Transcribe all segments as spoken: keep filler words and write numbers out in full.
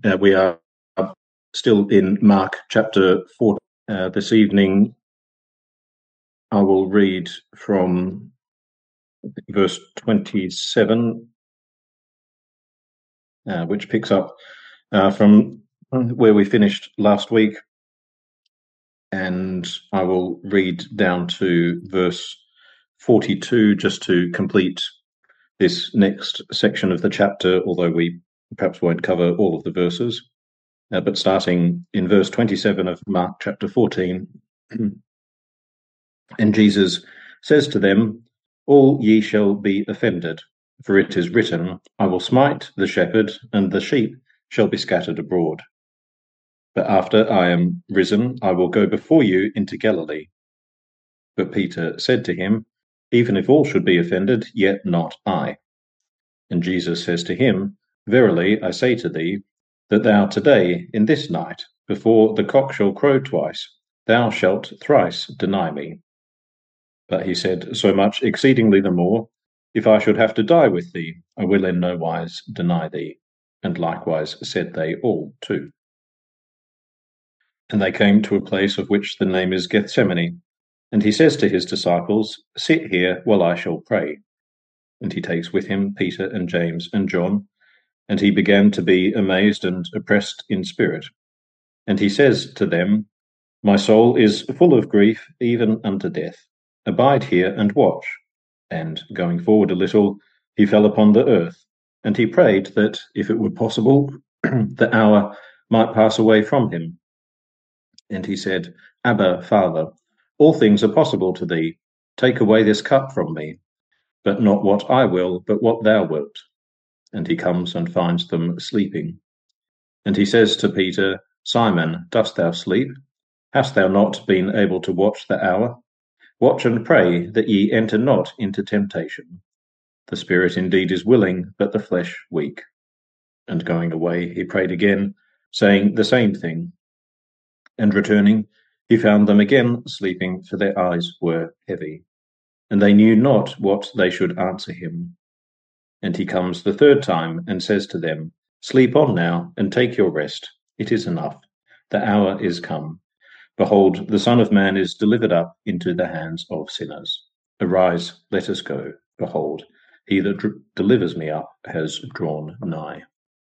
Uh, we are still in Mark chapter four. Uh, this evening, I will read from verse twenty-seven, uh, which picks up uh, from where we finished last week. And I will read down to verse forty-two just to complete this next section of the chapter, although we perhaps won't cover all of the verses. Uh, but starting in verse twenty-seven of Mark chapter fourteen, and Jesus says to them, "All ye shall be offended, for it is written, I will smite the shepherd, and the sheep shall be scattered abroad. But after I am risen, I will go before you into Galilee." But Peter said to him, "Even if all should be offended, yet not I." And Jesus says to him, "Verily I say to thee, that thou today, in this night, before the cock shall crow twice, thou shalt thrice deny me." But he said, "So much exceedingly the more, if I should have to die with thee, I will in no wise deny thee." And likewise said they all too. And they came to a place of which the name is Gethsemane. And he says to his disciples, "Sit here while I shall pray." And he takes with him Peter and James and John. And he began to be amazed and oppressed in spirit. And he says to them, "My soul is full of grief, even unto death. Abide here and watch." And going forward a little, he fell upon the earth, and he prayed that, if it were possible, the hour might pass away from him. And he said, "Abba, Father, all things are possible to thee. Take away this cup from me, but not what I will, but what thou wilt." And he comes and finds them sleeping. And he says to Peter, "Simon, dost thou sleep? Hast thou not been able to watch the hour? Watch and pray, that ye enter not into temptation. The spirit indeed is willing, but the flesh weak." And going away, he prayed again, saying the same thing. And returning, he found them again sleeping, for their eyes were heavy. And they knew not what they should answer him. And he comes the third time, and says to them, "Sleep on now, and take your rest. It is enough. The hour is come. Behold, the Son of Man is delivered up into the hands of sinners. Arise, let us go. Behold, he that dr- delivers me up has drawn nigh."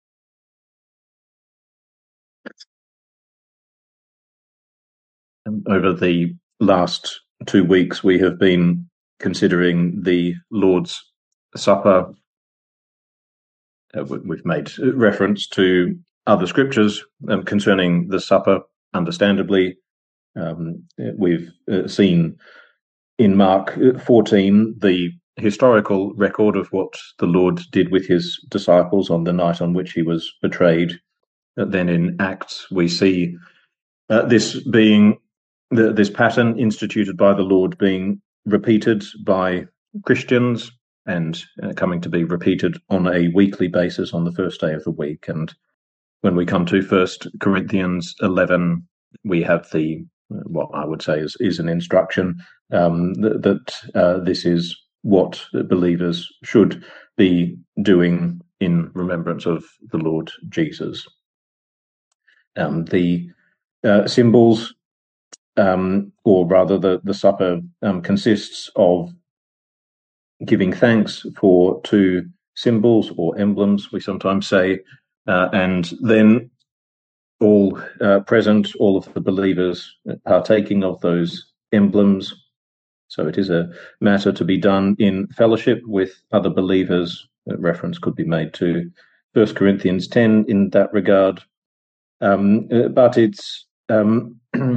And over the last two weeks, we have been considering the Lord's Supper. Uh, we've made reference to other scriptures um, concerning the supper, understandably. Um, we've uh, seen in Mark fourteen the historical record of what the Lord did with his disciples on the night on which he was betrayed. Uh, then in Acts, we see uh, this being the, this pattern instituted by the Lord being repeated by Christians and uh, coming to be repeated on a weekly basis on the first day of the week. And when we come to First Corinthians eleven, we have the what I would say is, is an instruction um, that, that uh, this is what believers should be doing in remembrance of the Lord Jesus. Um, the uh, symbols, um, or rather the, the supper, um, consists of giving thanks for two symbols or emblems, we sometimes say, uh, and then all uh, present, all of the believers partaking of those emblems. So it is a matter to be done in fellowship with other believers. A reference could be made to First Corinthians ten in that regard. Um, but it's um,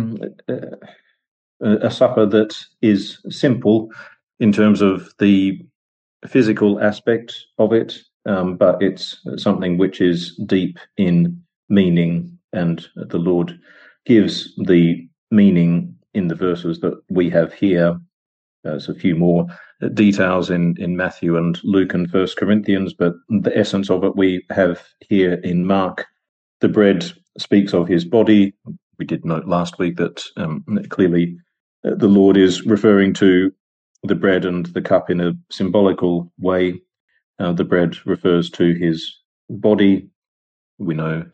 a supper that is simple in terms of the physical aspect of it, um, but it's something which is deep in meaning, and the Lord gives the meaning in the verses that we have here. There's a few more details in, in Matthew and Luke and First Corinthians, but the essence of it we have here in Mark. The bread speaks of his body. We did note last week that um, clearly uh, the Lord is referring to the bread and the cup in a symbolical way. Uh, the bread refers to his body. We know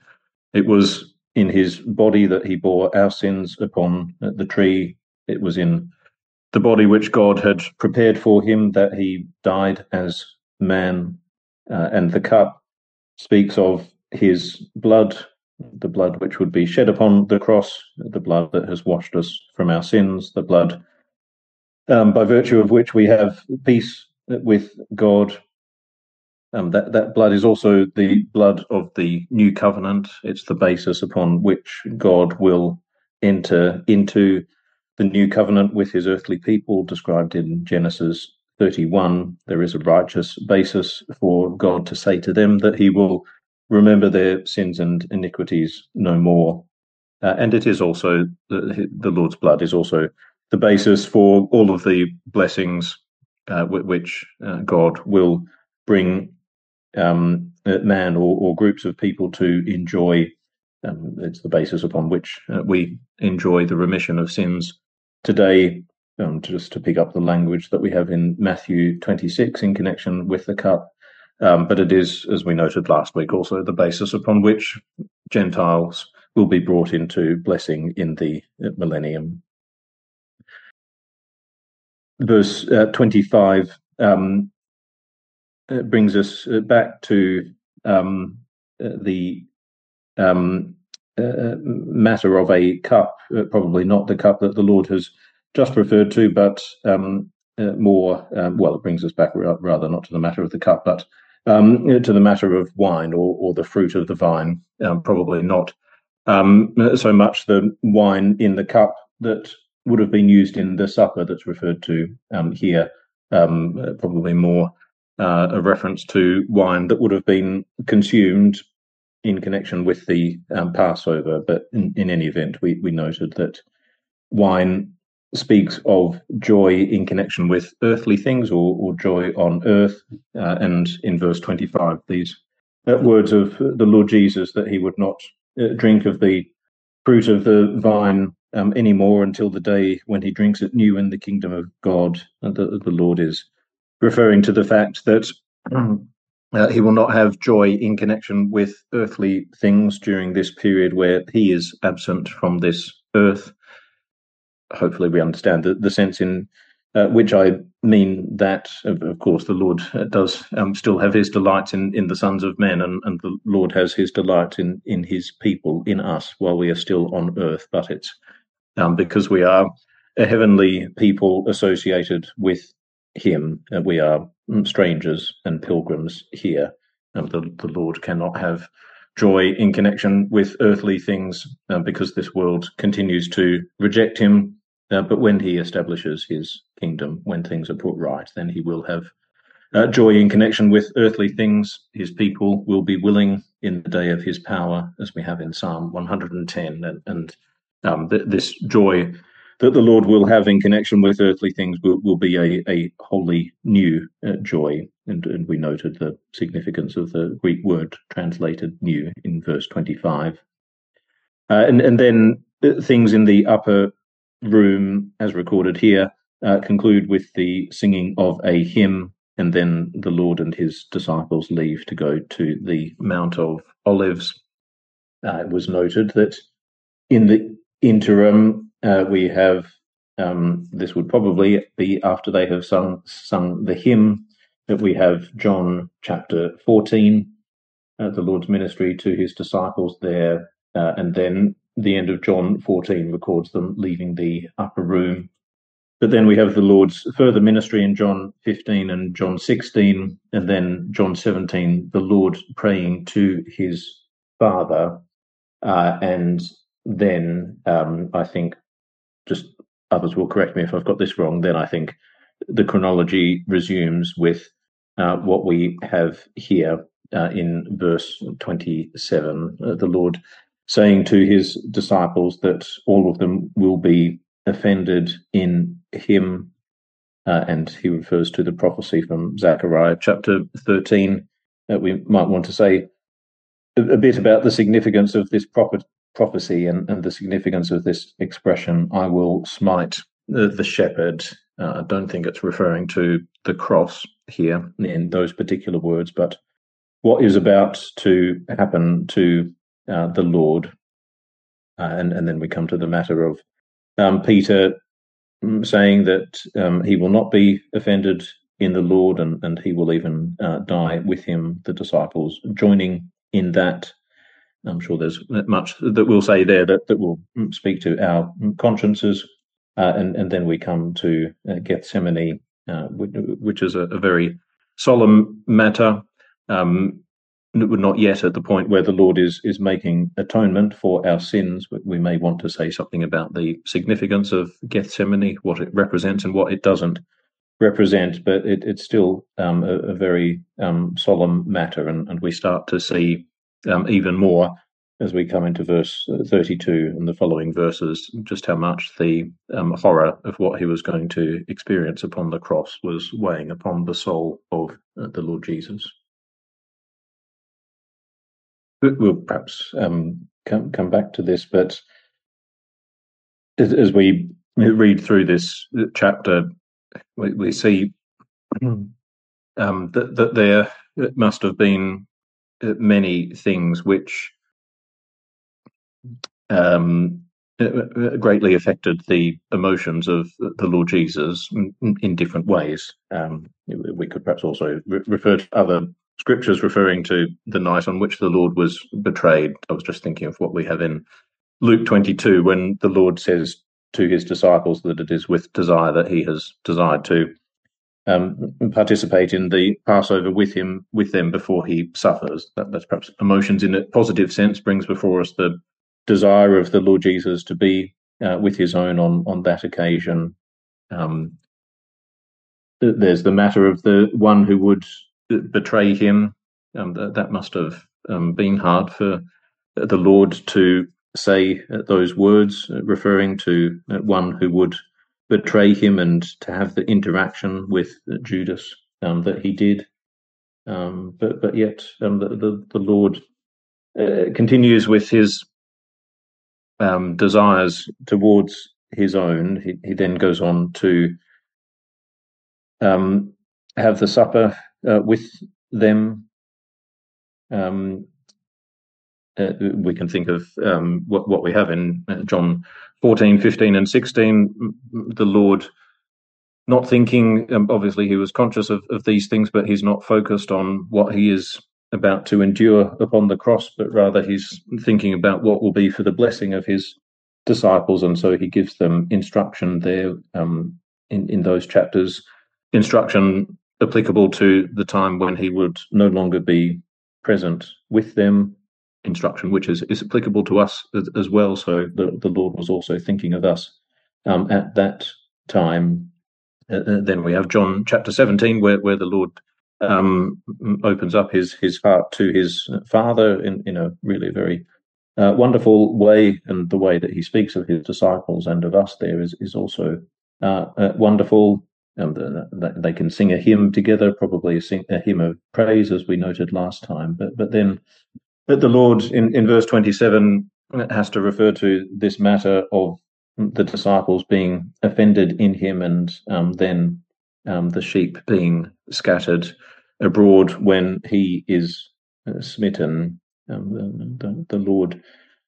It was in his body that he bore our sins upon the tree. It was in the body which God had prepared for him that he died as man. Uh, and the cup speaks of his blood, the blood which would be shed upon the cross, the blood that has washed us from our sins, the blood um, by virtue of which we have peace with God. Um, that, that blood is also the blood of the new covenant. It's the basis upon which God will enter into the new covenant with his earthly people, described in Genesis thirty-one. There is a righteous basis for God to say to them that he will remember their sins and iniquities no more. Uh, and it is also, the, the Lord's blood is also the basis for all of the blessings uh, which uh, God will bring um, man or, or groups of people to enjoy. Um, it's the basis upon which uh, we enjoy the remission of sins today. Um, just to pick up the language that we have in Matthew twenty-six in connection with the cup. Um, but it is, as we noted last week, also the basis upon which Gentiles will be brought into blessing in the millennium. Verse uh, twenty-five um, uh, brings us back to um, uh, the um, uh, matter of a cup, uh, probably not the cup that the Lord has just referred to, but um, uh, more, um, well, it brings us back rather not to the matter of the cup, but um, to the matter of wine or, or the fruit of the vine, um, probably not um, so much the wine in the cup that would have been used in the supper that's referred to um, here, um, probably more uh, a reference to wine that would have been consumed in connection with the um, Passover. But in, in any event, we, we noted that wine speaks of joy in connection with earthly things or, or joy on earth. Uh, and in verse twenty-five, these uh, words of the Lord Jesus that he would not uh, drink of the fruit of the vine um, anymore until the day when he drinks it new in the kingdom of God. And the, the Lord is referring to the fact that uh, he will not have joy in connection with earthly things during this period where he is absent from this earth. Hopefully we understand the, the sense in uh, which I mean that, of, of course, the Lord does um, still have his delight in, in the sons of men, and, and the Lord has his delight in, in his people, in us, while we are still on earth. But it's um, because we are a heavenly people associated with him, and we are strangers and pilgrims here. And the, the Lord cannot have joy in connection with earthly things uh, because this world continues to reject him. Uh, but when he establishes his kingdom, when things are put right, then he will have uh, joy in connection with earthly things. His people will be willing in the day of his power, as we have in Psalm one hundred ten. And, and um, th- this joy that the Lord will have in connection with earthly things will, will be a, a wholly new uh, joy. And, and we noted the significance of the Greek word translated new in verse twenty-five. Uh, and, and then things in the upper room, as recorded here, uh, conclude with the singing of a hymn, and then the Lord and his disciples leave to go to the Mount of Olives. Uh, it was noted that in the interim, uh, we have, um, this would probably be after they have sung, sung the hymn, that we have John chapter fourteen, uh, the Lord's ministry to his disciples there, uh, and then the end of John fourteen records them leaving the upper room. But then we have the Lord's further ministry in John fifteen and John sixteen, and then John seventeen, the Lord praying to his Father. Uh, and then um, I think, just others will correct me if I've got this wrong, then I think the chronology resumes with uh, what we have here uh, in verse twenty-seven, uh, the Lord saying to his disciples that all of them will be offended in him. Uh, and he refers to the prophecy from Zechariah chapter thirteen. Uh, we might want to say a, a bit about the significance of this prophet, prophecy and, and the significance of this expression, I will smite the, the shepherd. Uh, I don't think it's referring to the cross here in those particular words, but what is about to happen to uh, the Lord. Uh, and, and then we come to the matter of um, Peter saying that um, he will not be offended in the Lord, and, and he will even uh, die with him, the disciples joining in that. I'm sure there's much that we'll say there that, that will speak to our consciences. Uh, and, and then we come to uh, Gethsemane, uh, which, which is a, a very solemn matter. Um, not yet at the point where the Lord is is making atonement for our sins. We may want to say something about the significance of Gethsemane, what it represents and what it doesn't represent, but it, it's still um, a, a very um, solemn matter, and, and we start to see um, even more as we come into verse thirty-two and the following verses, just how much the um, horror of what he was going to experience upon the cross was weighing upon the soul of uh, the Lord Jesus. We'll perhaps um, come come back to this, but as, as we read through this chapter, we, we see um, that, that there must have been many things which um, greatly affected the emotions of the Lord Jesus in, in different ways. Um, we could perhaps also re- refer to other scriptures referring to the night on which the Lord was betrayed. I was just thinking of what we have in Luke twenty-two, when the Lord says to his disciples that it is with desire that he has desired to um, participate in the Passover with him, with them before he suffers. That, that's perhaps emotions in a positive sense, brings before us the desire of the Lord Jesus to be uh, with his own on, on that occasion. Um, there's the matter of the one who would betray him. Um, that, that must have um, been hard for the Lord to say those words, referring to one who would betray him, and to have the interaction with Judas um, that he did. Um, but but yet um, the, the, the Lord uh, continues with his um, desires towards his own. He, he then goes on to um, have the supper uh, with them. Um, uh, we can think of um, what, what we have in John fourteen, fifteen, and sixteen. The Lord not thinking, um, obviously he was conscious of, of these things, but he's not focused on what he is about to endure upon the cross, but rather he's thinking about what will be for the blessing of his disciples. And so he gives them instruction there um, in, in those chapters, instruction applicable to the time when he would no longer be present with them, instruction which is, is applicable to us as, as well. So the, the Lord was also thinking of us um, at that time. Uh, then we have John chapter seventeen, where, where the Lord um, opens up his his heart to his Father in, in a really very uh, wonderful way, and the way that he speaks of his disciples and of us there is is also uh, uh, wonderful. And the, they can sing a hymn together, probably a, sing, a hymn of praise, as we noted last time. But but then, but the Lord in, in verse twenty-seven has to refer to this matter of the disciples being offended in him, and um, then um, the sheep being scattered abroad when he is uh, smitten. Um, the, the, the Lord,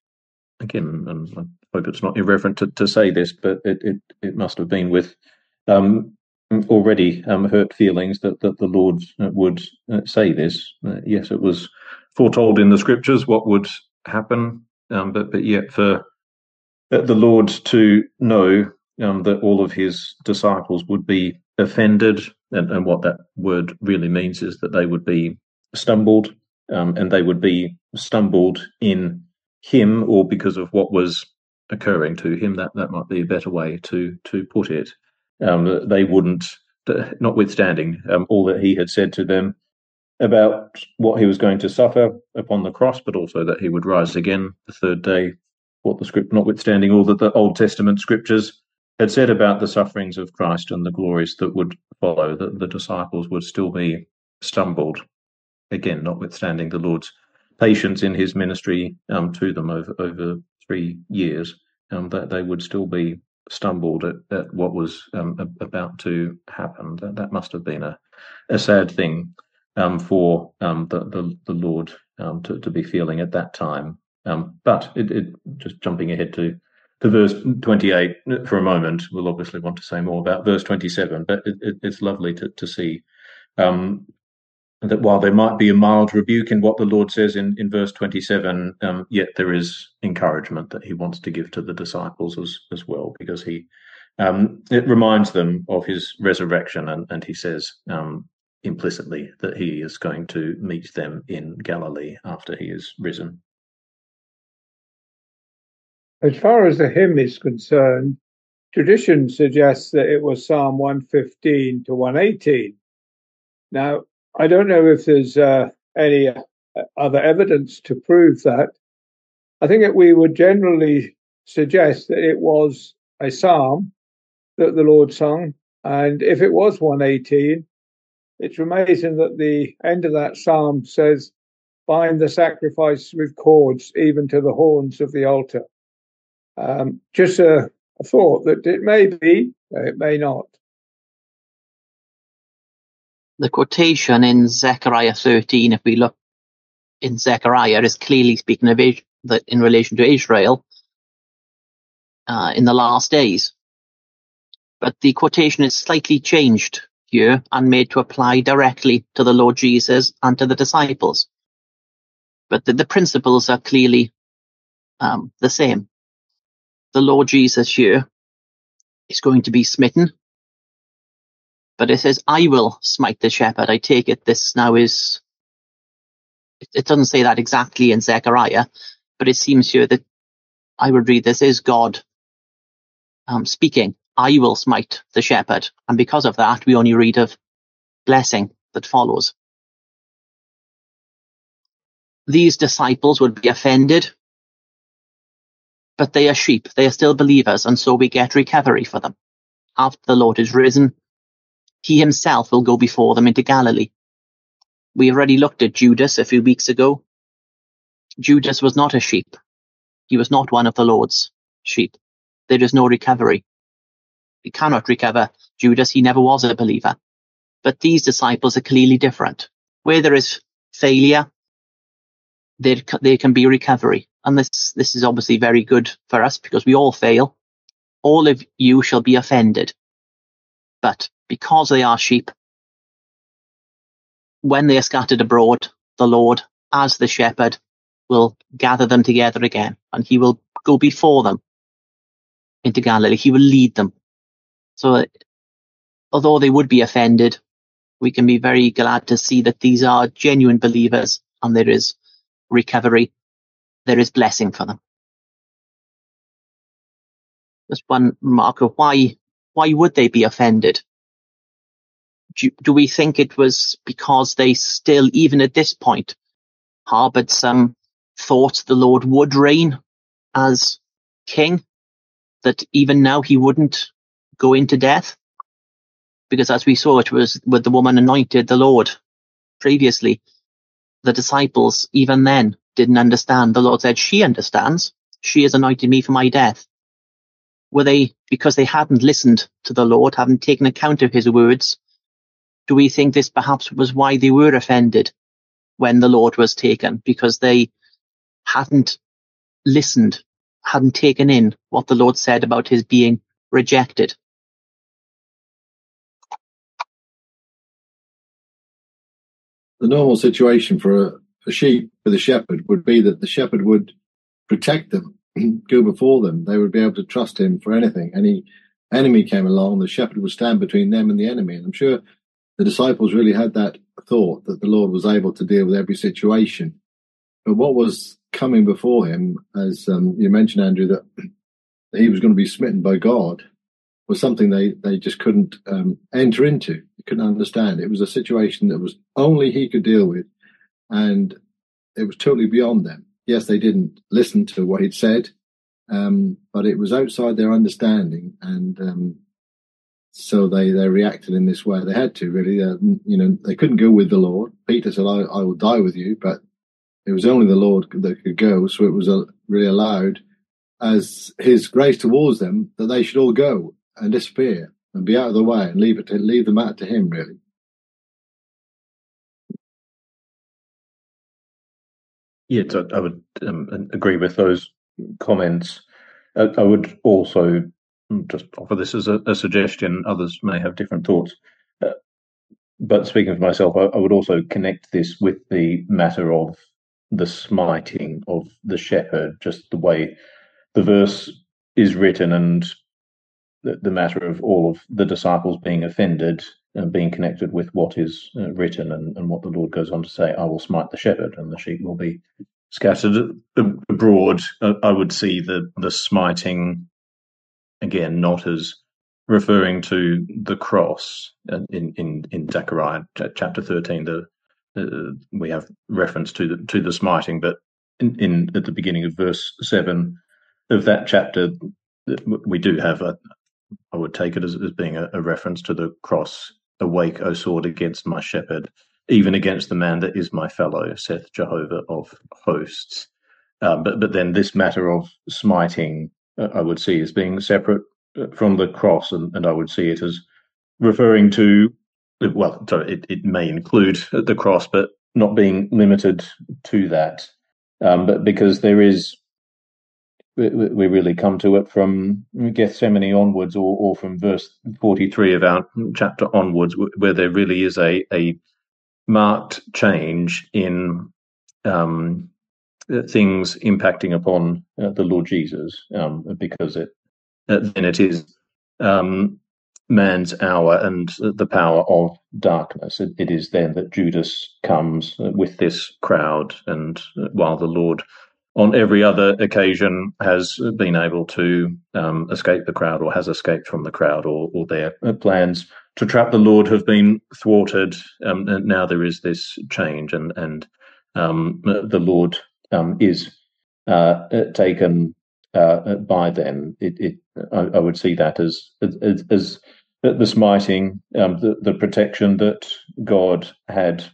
again, and I hope it's not irreverent to, to say this, but it, it, it must have been with um, already um, hurt feelings that, that the Lord would uh, say this. Uh, yes, it was foretold in the scriptures what would happen, um, but but yet for the Lord to know um, that all of his disciples would be offended, and, and what that word really means is that they would be stumbled, um, and they would be stumbled in him, or because of what was occurring to him. That that might be a better way to to put it. Um, they wouldn't, notwithstanding um, all that he had said to them about what he was going to suffer upon the cross, but also that he would rise again the third day. What the script, notwithstanding all that the Old Testament scriptures had said about the sufferings of Christ and the glories that would follow, that the disciples would still be stumbled. Again, notwithstanding the Lord's patience in his ministry um, to them over, over three years, um, that they would still be stumbled at, at what was um, about to happen. That, that must have been a, a sad thing um, for um, the, the, the Lord um, to, to be feeling at that time. Um, but it, it, just jumping ahead to, to verse twenty-eight for a moment, we'll obviously want to say more about verse twenty-seven, but it, it, it's lovely to, to see um, that while there might be a mild rebuke in what the Lord says in, in verse twenty-seven, um, yet there is encouragement that he wants to give to the disciples as, as well, because he um, it reminds them of his resurrection, and, and he says um, implicitly that he is going to meet them in Galilee after he is risen. As far as the hymn is concerned, tradition suggests that it was Psalm one fifteen to one eighteen. Now, I don't know if there's uh, any uh, other evidence to prove that. I think that we would generally suggest that it was a psalm that the Lord sung, and if it was one eighteen, it's amazing that the end of that psalm says, "Bind the sacrifice with cords, even to the horns of the altar." Um, just a, a thought that it may be, it may not. The quotation in Zechariah thirteen, if we look in Zechariah, is clearly speaking of it, that in relation to Israel uh, in the last days. But the quotation is slightly changed here and made to apply directly to the Lord Jesus and to the disciples. But the, the principles are clearly um, the same. The Lord Jesus here is going to be smitten. But it says, "I will smite the shepherd." I take it this now is, it, it doesn't say that exactly in Zechariah, but it seems here that I would read this is God um, speaking. "I will smite the shepherd." And because of that, we only read of blessing that follows. These disciples would be offended, but they are sheep. They are still believers, and so we get recovery for them. After the Lord is risen, he himself will go before them into Galilee. We already looked at Judas a few weeks ago. Judas was not a sheep. He was not one of the Lord's sheep. There is no recovery. We cannot recover Judas. He never was a believer. But these disciples are clearly different. Where there is failure, there, there can be recovery. And this, this is obviously very good for us because we all fail. All of you shall be offended. But because they are sheep, when they are scattered abroad, the Lord, as the shepherd, will gather them together again, and he will go before them into Galilee. He will lead them. So although they would be offended, we can be very glad to see that these are genuine believers and there is recovery. There is blessing for them. Just one remark of why, why would they be offended? Do, do we think it was because they still, even at this point, harbored some thoughts the Lord would reign as king, that even now he wouldn't go into death? Because as we saw, it was with the woman anointed the Lord previously. The disciples, even then, didn't understand. The Lord said, she understands. She has anointed me for my death. Were they, because they hadn't listened to the Lord, hadn't taken account of his words, do we think this perhaps was why they were offended when the Lord was taken? Because they hadn't listened, hadn't taken in what the Lord said about his being rejected. The normal situation for a, a sheep with a shepherd would be that the shepherd would protect them, go before them. They would be able to trust him for anything. Any enemy came along, the shepherd would stand between them and the enemy. And I'm sure the disciples really had that thought that the Lord was able to deal with every situation. But what was coming before him, as um, you mentioned, Andrew, that he was going to be smitten by God, was something they, they just couldn't um, enter into. They couldn't understand. It was a situation that was only he could deal with, and it was totally beyond them. Yes, they didn't listen to what he'd said, um, but it was outside their understanding, and um, so they, they reacted in this way. They had to, really. Uh, you know, they couldn't go with the Lord. Peter said, I, I will die with you, but it was only the Lord that could go, so it was uh, really allowed as his grace towards them that they should all go and disappear and be out of the way and leave it to, leave the matter to him, really. Yes, I, I would um, agree with those comments. I, I would also just offer this as a, a suggestion. Others may have different thoughts. Uh, but speaking for myself, I, I would also connect this with the matter of the smiting of the shepherd, just the way the verse is written, and the, the matter of all of the disciples being offended and being connected with what is uh, written, and, and what the Lord goes on to say, I will smite the shepherd and the sheep will be scattered abroad. I would see the, the smiting, again, not as referring to the cross. In, in, in Zechariah chapter thirteen, the, uh, we have reference to the, to the smiting, but in, in at the beginning of verse seven of that chapter, we do have a, I would take it as, as being a, a reference to the cross. Awake, O sword, against my shepherd, even against the man that is my fellow, saith Jehovah of hosts. Um, but but then this matter of smiting, uh, I would see as being separate from the cross, and, and I would see it as referring to, well, sorry, it, it may include the cross, but not being limited to that. Um, but because there is, we, we really come to it from Gethsemane onwards, or, or from verse forty-three of our chapter onwards, where there really is a, a marked change in um, things impacting upon uh, the Lord Jesus, um, because it uh, then it is um, man's hour and the power of darkness. It, it is then that Judas comes with this crowd, and while the Lord on every other occasion has been able to um, escape the crowd, or has escaped from the crowd, or, or their plans to trap the Lord have been thwarted, um, and now there is this change, and, and um, the Lord um, is uh, taken uh, by them. It, it I, I would see that as as, as the smiting, um, the, the protection that God had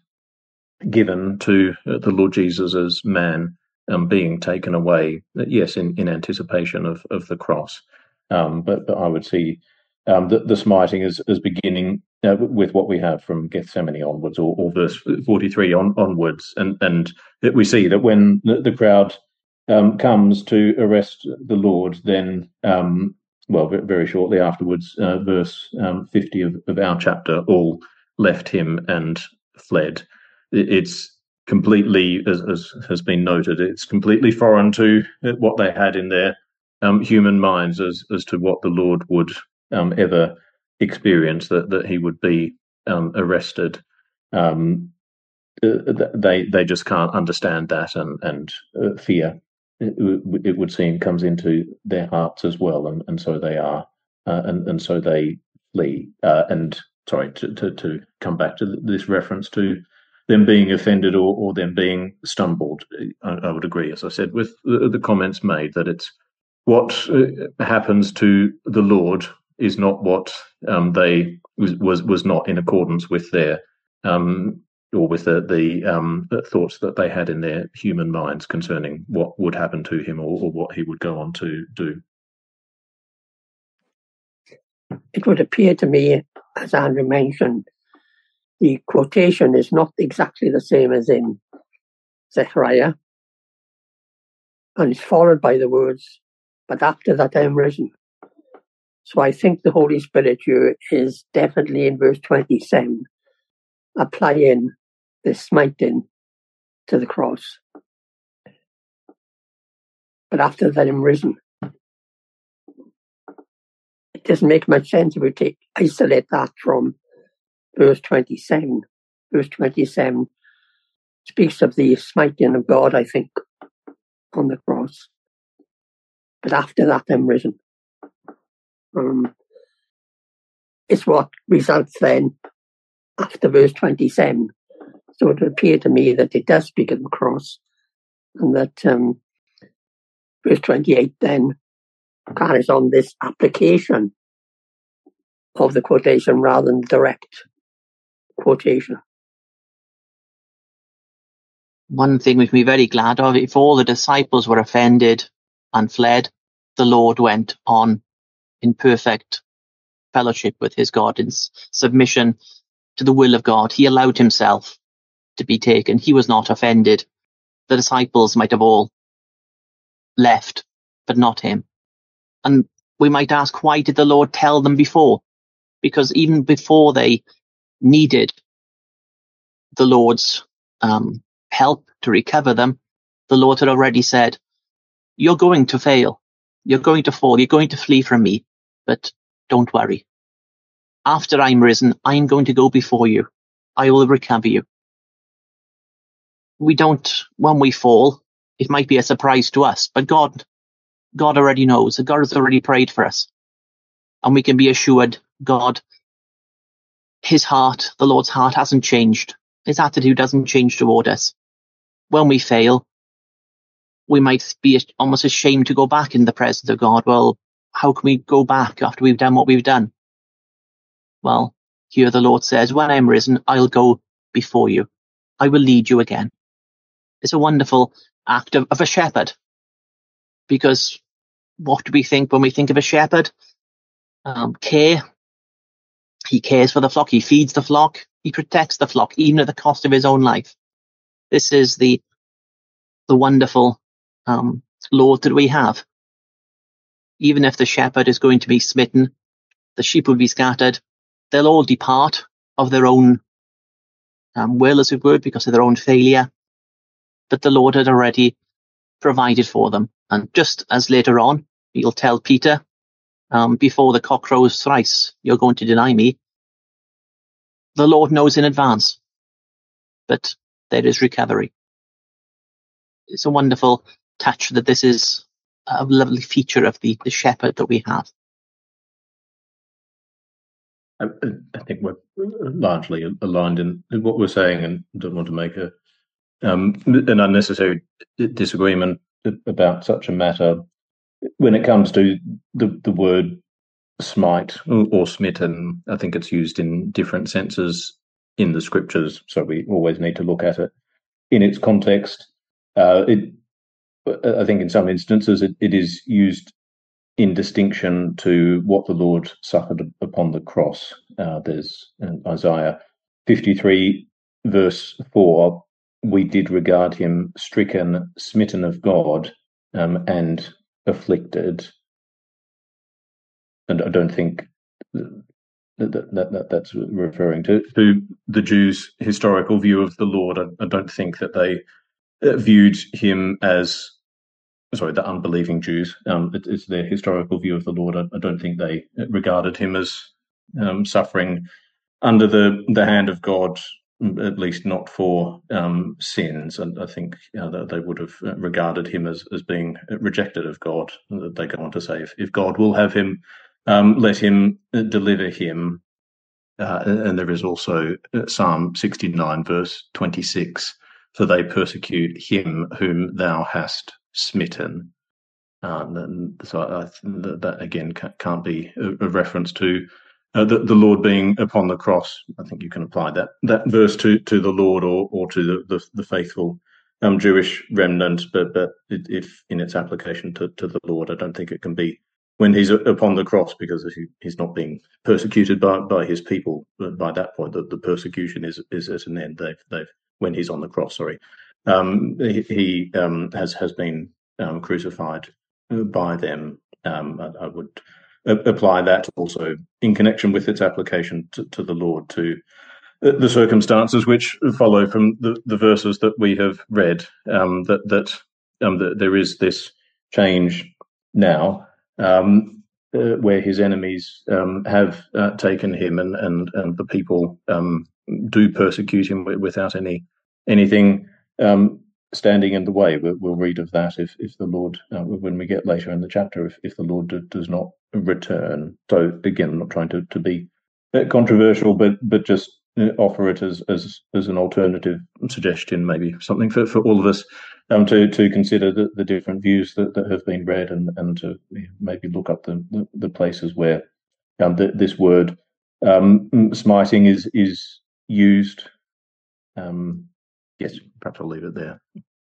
given to the Lord Jesus as man, um, being taken away, yes, in, in anticipation of, of the cross. Um, but, but I would see um, the, the smiting as, as beginning uh, with what we have from Gethsemane onwards, or, or verse forty-three on, onwards. And, and that we see that when the, the crowd um, comes to arrest the Lord, then, um, well, very shortly afterwards, uh, verse um, fifty of, of our chapter, all left him and fled. It's completely, as, as has been noted, it's completely foreign to what they had in their um, human minds as as to what the Lord would um, ever experience, that that he would be um, arrested. Um, they they just can't understand that, and and uh, fear, it, it would seem, comes into their hearts as well, and, and so they are, uh, and and so they flee. Uh, and sorry to, to to come back to this reference to them being offended, or, or them being stumbled. I, I would agree, as I said, with the, the comments made, that it's what uh, happens to the Lord is not what um, they was, was was not in accordance with their um, or with the, the um, thoughts that they had in their human minds concerning what would happen to him, or, or what he would go on to do. It would appear to me, as Andrew mentioned, the quotation is not exactly the same as in Zechariah, and it's followed by the words, but after that I am risen. So I think the Holy Spirit here is definitely in verse twenty-seven, applying the smiting to the cross. But after that I am risen. It doesn't make much sense if we take isolate that from verse twenty-seven. Verse twenty-seven speaks of the smiting of God, I think, on the cross. But after that, I'm risen. Um, it's what results then after verse twenty-seven. So it would appear to me that it does speak of the cross, and that um, verse twenty-eight then carries on this application of the quotation rather than direct quotation. One thing we can be very glad of, if all the disciples were offended and fled, the Lord went on in perfect fellowship with his God, in submission to the will of God. He allowed himself to be taken. He was not offended the disciples might have all left, but not him. And we might ask, why did the Lord tell them before? Because even before they needed the Lord's um, help to recover them, the Lord had already said, you're going to fail. You're going to fall. You're going to flee from me. But don't worry. After I'm risen, I'm going to go before you. I will recover you. We don't, when we fall, it might be a surprise to us, but God, God already knows. God has already prayed for us. And we can be assured God, his heart, the Lord's heart hasn't changed. His attitude doesn't change toward us. When we fail, we might be almost ashamed to go back in the presence of God. Well, how can we go back after we've done what we've done? Well, here the Lord says, when I'm risen, I'll go before you. I will lead you again. It's a wonderful act of, of a shepherd. Because what do we think when we think of a shepherd? Um, care. He cares for the flock. He feeds the flock. He protects the flock, even at the cost of his own life. This is the the wonderful um, Lord that we have. Even if the shepherd is going to be smitten, the sheep will be scattered. They'll all depart of their own um, will, as it were, because of their own failure. But the Lord had already provided for them. And just as later on, he'll tell Peter, um, before the cock crows thrice, you're going to deny me. The Lord knows in advance. But there is recovery. It's a wonderful touch that this is a lovely feature of the, the shepherd that we have. I, I think we're largely aligned in what we're saying, and don't want to make a um, an unnecessary disagreement about such a matter. When it comes to the, the word smite or smitten, I think it's used in different senses in the scriptures, so we always need to look at it in its context. Uh, it, I think in some instances it, it is used in distinction to what the Lord suffered upon the cross. Uh, there's in Isaiah fifty-three, verse four, we did regard him stricken, smitten of God, um, and afflicted. And I don't think that, that, that that's referring to, to the Jews' historical view of the Lord. I, I don't think that they viewed him as, sorry, the unbelieving Jews. Um, it, it's their historical view of the Lord. I, I don't think they regarded him as um, suffering under the, the hand of God, at least not for um, sins. And I think you know, that they would have regarded him as, as being rejected of God. They go on to say, if, if God will have him, um, let him deliver him. Uh, and there is also Psalm sixty-nine, verse twenty-six, for they persecute him whom thou hast smitten. Um, and so I, that, that again can't be a, a reference to uh, the, the Lord being upon the cross. I think you can apply that that verse to, to the Lord or or to the the, the faithful um, Jewish remnant, but but it, if in its application to, to the Lord, I don't think it can be when he's upon the cross, because he, he's not being persecuted by, by his people. But by that point, the, the persecution is is at an end. They've they've when he's on the cross. Sorry, um, he, he um, has has been um, crucified by them. Um, I, I would apply that also in connection with its application to, to the Lord, to the circumstances which follow from the, the verses that we have read, um, that that, um, that there is this change now um, uh, where his enemies um, have uh, taken him, and, and, and the people um, do persecute him without any anything um, standing in the way. We'll, we'll read of that if, if the Lord, uh, when we get later in the chapter, if, if the Lord do, does not return. So again, I'm not trying to, to be controversial, but but just offer it as as as an alternative suggestion, maybe something for, for all of us um, to to consider the, the different views that, that have been read, and, and to maybe look up the, the, the places where um, the, this word um, smiting is is used. Um, yes, perhaps I'll leave it there.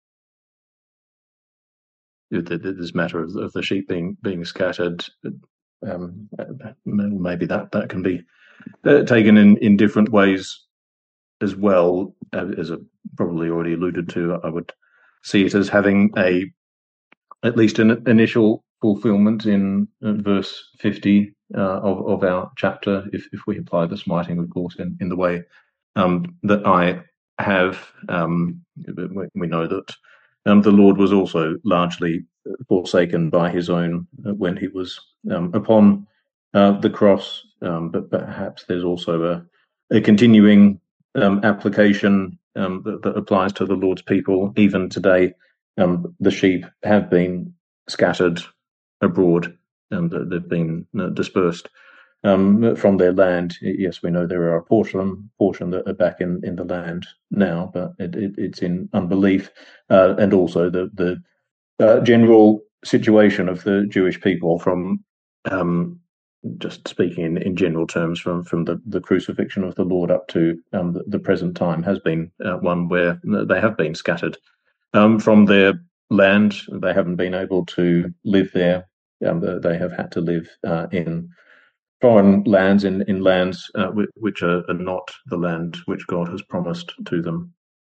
This matter of, of the sheep being being scattered, um, maybe that that can be uh, taken in, in different ways as well, uh, as I probably already alluded to. I would see it as having a at least an initial fulfillment in uh, verse fifty uh, of, of our chapter, if, if we apply the smiting, of course, in, in the way um, that I have. Um, we know that um, the Lord was also largely forsaken by his own when he was um, upon uh, the cross, um, but perhaps there's also a, a continuing um, application um, that, that applies to the Lord's people even today. Um, the sheep have been scattered abroad and they've been uh, dispersed um, from their land. Yes, we know there are a portion, portion that are back in, in the land now, but it, it, it's in unbelief. Uh, and also the, the uh, general situation of the Jewish people from, um, just speaking in, in general terms, from, from the, the crucifixion of the Lord up to um, the, the present time has been uh, one where they have been scattered Um, from their land. They haven't been able to live there. Um, they have had to live uh, in foreign lands, in, in lands uh, which are, are not the land which God has promised to them.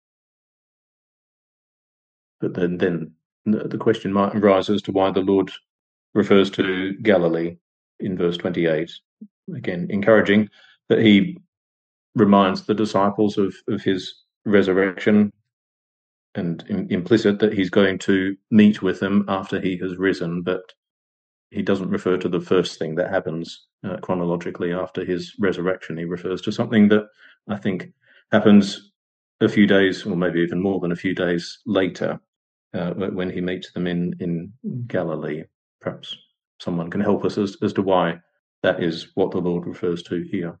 But then, then the question might arise as to why the Lord refers to Galilee in verse twenty-eight. Again, encouraging that he reminds the disciples of, of his resurrection, and in, implicit that he's going to meet with them after he has risen, but he doesn't refer to the first thing that happens uh, chronologically after his resurrection. He refers to something that I think happens a few days, or maybe even more than a few days later, uh, when he meets them in, in Galilee. Perhaps someone can help us as, as to why that is what the Lord refers to here.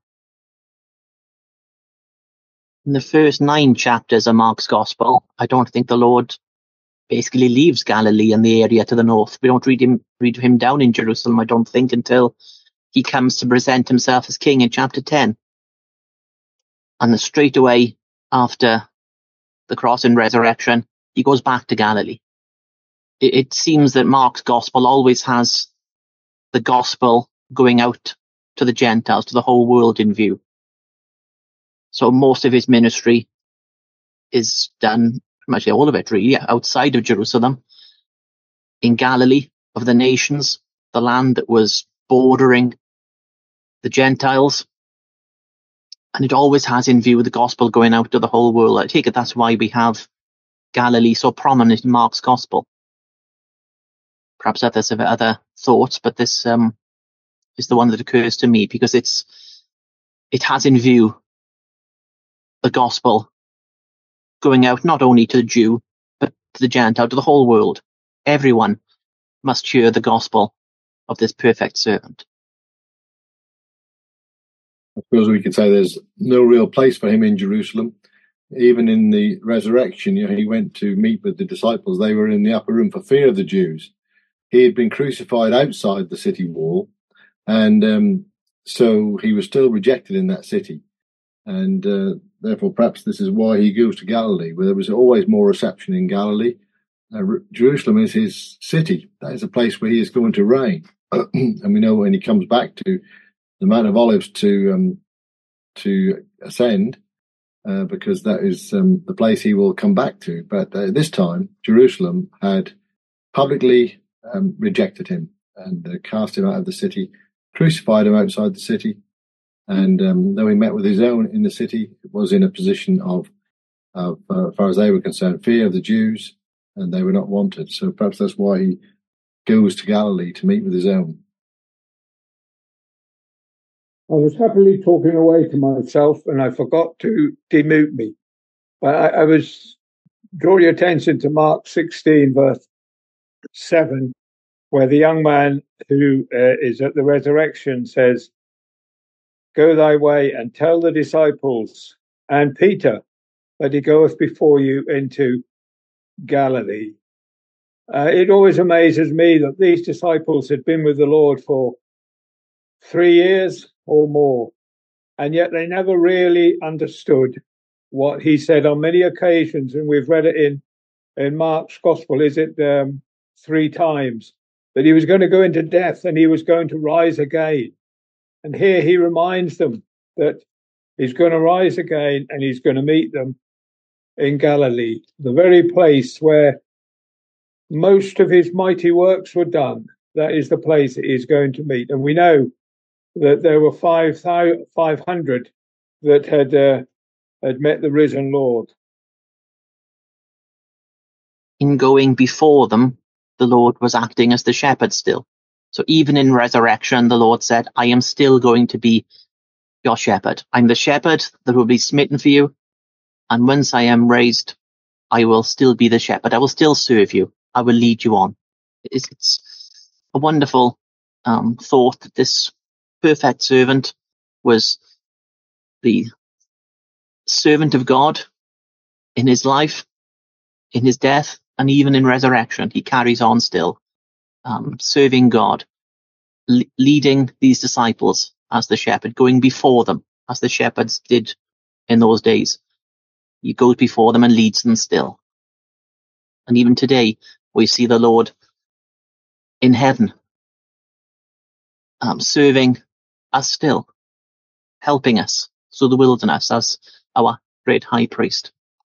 In the first nine chapters of Mark's Gospel, I don't think the Lord basically leaves Galilee and the area to the north. We don't read him read him down in Jerusalem, I don't think, until he comes to present himself as king in chapter ten. And straight away after the cross and resurrection, he goes back to Galilee. It, it seems that Mark's Gospel always has the gospel going out to the Gentiles, to the whole world in view. So most of his ministry is done, pretty much all of it really, outside of Jerusalem, in Galilee of the nations, the land that was bordering the Gentiles. And it always has in view the gospel going out to the whole world. I take it that's why we have Galilee so prominent in Mark's Gospel. Perhaps others have other thoughts, but this um, is the one that occurs to me because it's it has in view the gospel going out not only to the Jew, but to the Gentile, to the whole world. Everyone must hear the gospel of this perfect servant. I suppose we could say there's no real place for him in Jerusalem. Even in the resurrection, you know, he went to meet with the disciples. They were in the upper room for fear of the Jews. He had been crucified outside the city wall, and um, so he was still rejected in that city. And uh, therefore, perhaps this is why he goes to Galilee, where there was always more reception in Galilee. Uh, Jerusalem is his city. That is a place where he is going to reign. And we know when he comes back to the Mount of Olives to um, to ascend, uh, because that is um, the place he will come back to. But uh, this time, Jerusalem had publicly um, rejected him and uh, cast him out of the city, crucified him outside the city. And um, though he met with his own in the city, it was in a position of, of uh, as far as they were concerned, fear of the Jews, and they were not wanted. So perhaps that's why he goes to Galilee to meet with his own. I was happily talking away to myself and I forgot to demute me. But I, I was draw your attention to Mark sixteen, verse seven, where the young man who uh, is at the resurrection says, "Go thy way and tell the disciples and Peter that he goeth before you into Galilee." Uh, it always amazes me that these disciples had been with the Lord for three years or more, and yet they never really understood what he said on many occasions. And we've read it in, in Mark's Gospel, is it um, three times, that he was going to go into death and he was going to rise again. And here he reminds them that he's going to rise again and he's going to meet them in Galilee, the very place where most of his mighty works were done. That is the place that he's going to meet. And we know that there were five hundred that had, uh, had met the risen Lord. In going before them, the Lord was acting as the shepherd still. So even in resurrection, the Lord said, I am still going to be your shepherd. I'm the shepherd that will be smitten for you. And once I am raised, I will still be the shepherd. I will still serve you. I will lead you on. It's, it's a wonderful um, thought that this perfect servant was the servant of God in his life, in his death, and even in resurrection. He carries on still, um, serving God, le- leading these disciples as the shepherd, going before them as the shepherds did in those days. He goes before them and leads them still. And even today, we see the Lord in heaven, um, serving us still, helping us through the wilderness as our great high priest.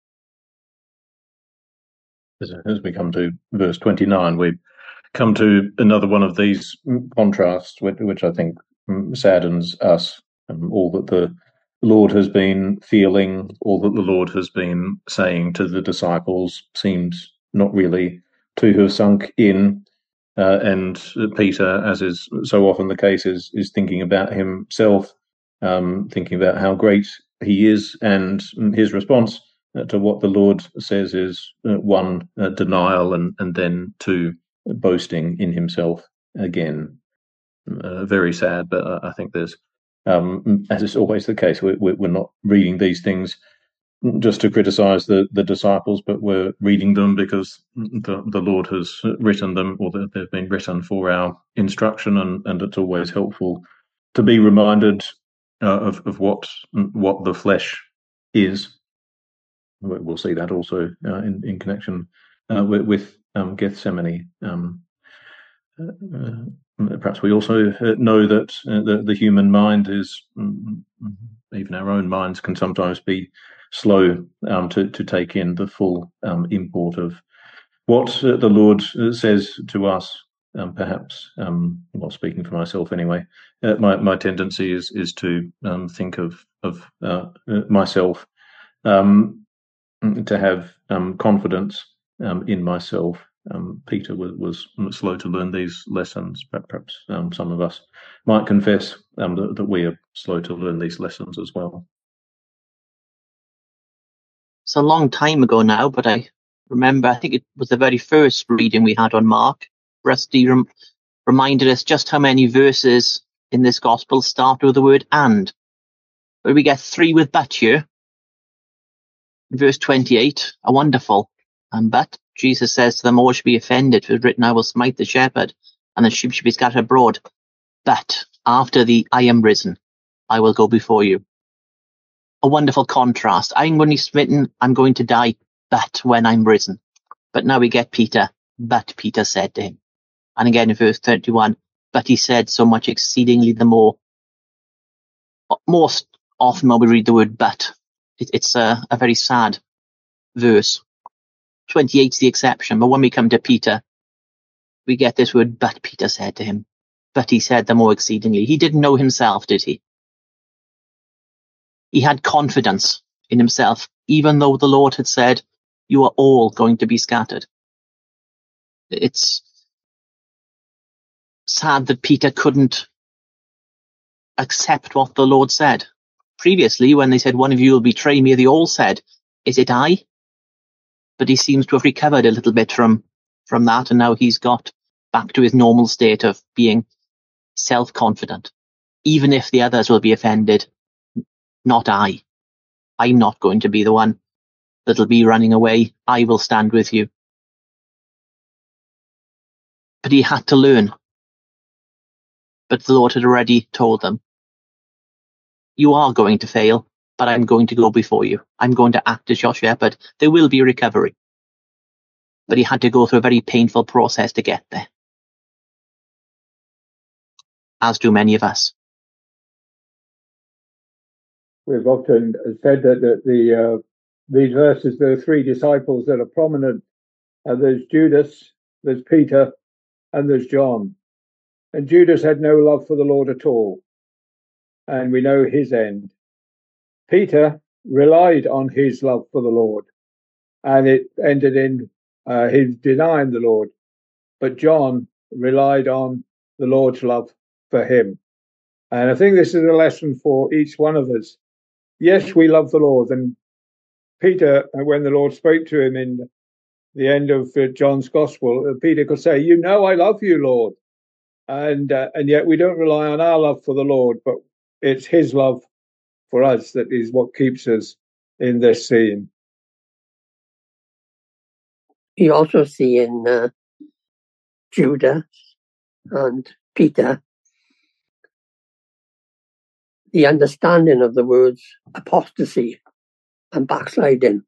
As, as we come to verse twenty-nine, we come to another one of these contrasts, which, which I think saddens us. Um, all that the Lord has been feeling, all that the Lord has been saying to the disciples seems not really to have sunk in. Uh, and Peter, as is so often the case, is, is thinking about himself, um, thinking about how great he is, and his response uh, to what the Lord says is uh, one, uh, denial, and, and then two, boasting in himself again. Uh, very sad, but uh, I think there's, um, as is always the case, we, we, we're not reading these things just to criticize the, the disciples, but we're reading them because the, the Lord has written them, or they've been written for our instruction, and, and it's always helpful to be reminded uh, of, of what what the flesh is. We'll see that also uh, in, in connection uh, with, with um, Gethsemane. Um, uh, perhaps we also know that uh, the, the human mind is, um, even our own minds can sometimes be slow um, to, to take in the full um, import of what uh, the Lord says to us. Um, perhaps, um, I'm not speaking for myself anyway, uh, my, my tendency is is to um, think of, of uh, myself, um, to have um, confidence um, in myself. Um, Peter was, was slow to learn these lessons. Perhaps um, some of us might confess um, that, that we are slow to learn these lessons as well. It's a long time ago now, but I remember, I think it was the very first reading we had on Mark. Rusty rem- reminded us just how many verses in this gospel start with the word and. But we get three with but here. Verse twenty-eight, a wonderful. And but Jesus says to them, all should be offended, for it is written, I will smite the shepherd, and the sheep should be scattered abroad. But after the I am risen, I will go before you. A wonderful contrast. I'm going to be smitten, I'm going to die, but when I'm risen. But now we get Peter, but Peter said to him. And again in verse thirty-one, but he said so much exceedingly the more. Most often when we read the word but, it, it's a, a very sad verse. twenty-eight's the exception, but when we come to Peter, we get this word, but Peter said to him. But he said the more exceedingly. He didn't know himself, did he? He had confidence in himself, even though the Lord had said, you are all going to be scattered. It's sad that Peter couldn't accept what the Lord said. Previously, when they said, one of you will betray me, they all said, is it I? But he seems to have recovered a little bit from, from that, and now he's got back to his normal state of being self-confident. Even if the others will be offended, not I. I'm not going to be the one that'll be running away. I will stand with you. But he had to learn. But the Lord had already told them, you are going to fail, but I'm going to go before you. I'm going to act as your shepherd. There will be recovery. But he had to go through a very painful process to get there. As do many of us. We've often said that, that the uh, these verses, there are three disciples that are prominent. Uh, there's Judas, there's Peter, and there's John. And Judas had no love for the Lord at all. And we know his end. Peter relied on his love for the Lord, and it ended in uh, his denying the Lord. But John relied on the Lord's love for him. And I think this is a lesson for each one of us. Yes, we love the Lord. And Peter, when the Lord spoke to him in the end of uh, John's Gospel, uh, Peter could say, you know, I love you, Lord. And uh, and yet we don't rely on our love for the Lord, but it's his love for us that is what keeps us in this scene. You also see in uh, Judas and Peter the understanding of the words apostasy and backsliding.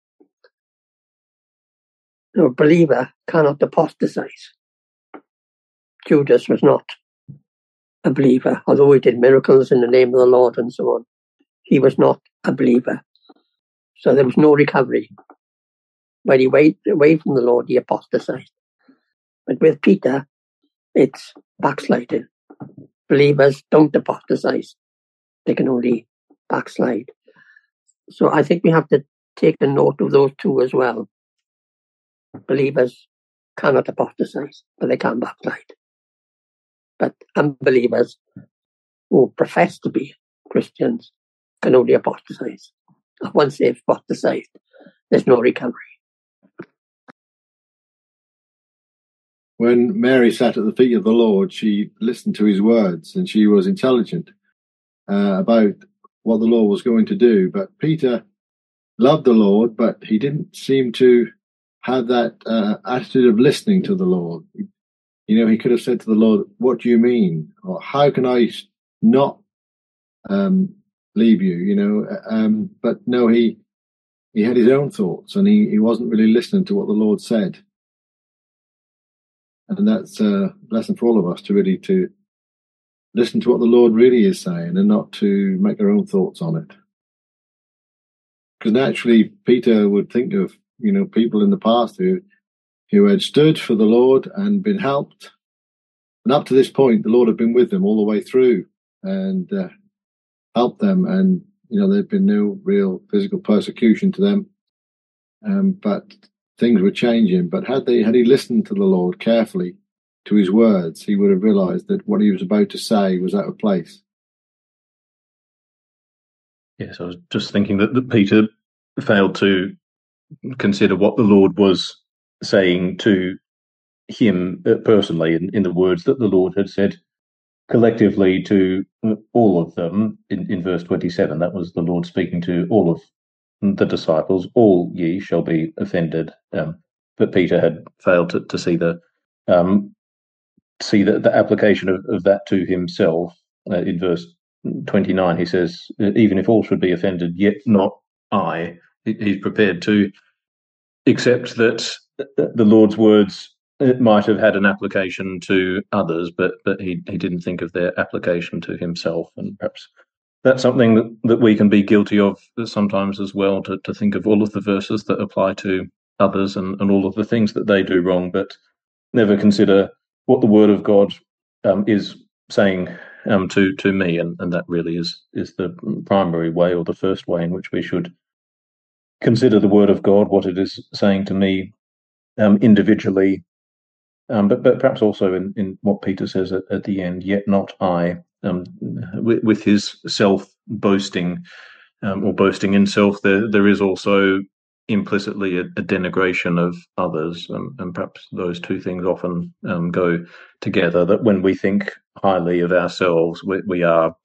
No believer cannot apostatize. Judas was not a believer, although he did miracles in the name of the Lord and so on. He was not a believer. So there was no recovery. When he went away from the Lord, he apostatized. But with Peter, it's backsliding. Believers don't apostatize. They can only backslide. So I think we have to take a note of those two as well. Believers cannot apostatize, but they can backslide. But unbelievers who profess to be Christians can only apostatize. Once they've apostatized, there's no recovery. When Mary sat at the feet of the Lord, she listened to his words, and she was intelligent uh, about what the Lord was going to do. But Peter loved the Lord, but he didn't seem to have that uh, attitude of listening to the Lord. You know, he could have said to the Lord, what do you mean? Or how can I not um, leave you? You know, um, but no, he he had his own thoughts, and he, he wasn't really listening to what the Lord said. And that's a lesson for all of us, to really to listen to what the Lord really is saying and not to make our own thoughts on it. Because naturally, Peter would think of, you know, people in the past who who had stood for the Lord and been helped. And up to this point, the Lord had been with them all the way through and uh, helped them. And, you know, there'd been no real physical persecution to them. Um, but things were changing. But had they, had he listened to the Lord carefully, to his words, he would have realized that what he was about to say was out of place. Yes, I was just thinking that, that Peter failed to consider what the Lord was saying to him personally in, in the words that the Lord had said collectively to all of them in, in verse twenty-seven. That was the Lord speaking to all of the disciples. All ye shall be offended. Um, but Peter had failed to, to see the um, see the, the application of, of that to himself. Uh, in verse twenty-nine, he says, even if all should be offended, yet not I. He's prepared to accept that the Lord's words might have had an application to others, but but he, he didn't think of their application to himself. And perhaps that's something that, that we can be guilty of sometimes as well, to, to think of all of the verses that apply to others and, and all of the things that they do wrong, but never consider what the Word of God um, is saying um, to to me. And, and that really is is the primary way, or the first way in which we should consider the Word of God, what it is saying to me um, individually, um, but but perhaps also in, in what Peter says at, at the end, yet not I, um, with, with his self-boasting um, or boasting in self, there there is also implicitly a, a denigration of others, um, and perhaps those two things often um, go together, that when we think highly of ourselves, we, we are